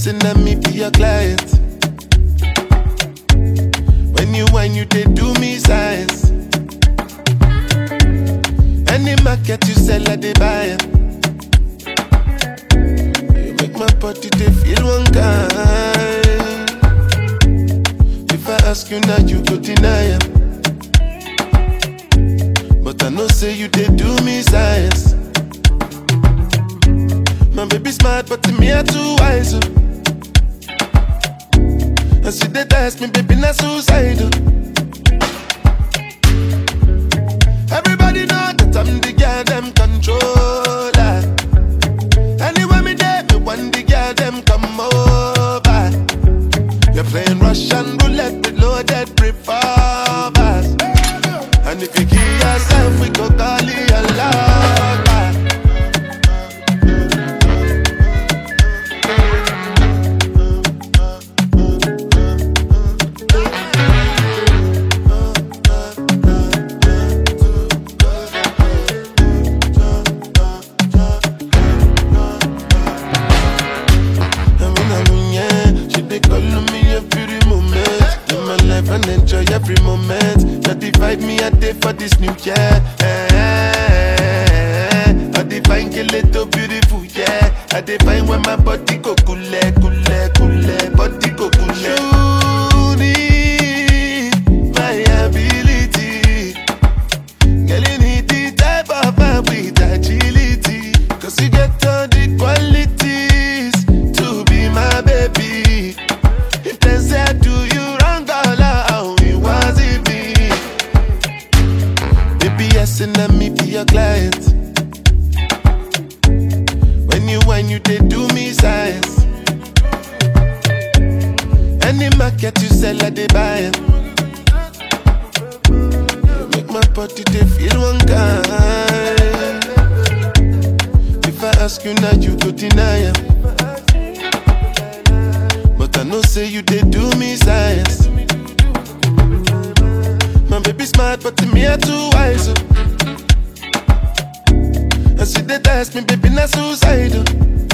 asking that me be your client. When you whine, you they do me size. Any market you sell, I they buy it. You make my body they feel one kind. If I ask you now, you go deny it. But I know say you they do me size. My baby smart, but to me I too wise. And she they ask me, baby, not suicidal. Everybody know that I'm the girl them controller. Anywhere me there, me want the girl them come over. You're playing Russian roulette with loaded revolvers. And if you kill yourself, we go call it a lover. And enjoy every moment. Not divide me a day for this new year. I define get little beautiful, yeah. I define when my body go cool, body go cool. You need my ability. Girl, you need the type of man with agility. Cause you get all the qualities to be my baby. If they say I do you wrong, and let me be your client. When you whine, you they do me size. Any market you sell, I they buy it. You make my body they feel one kind. If I ask you now, you go deny it. But I know say you they do me size. My baby smart, but to me I too wise. And she they ask me, baby, not suicidal.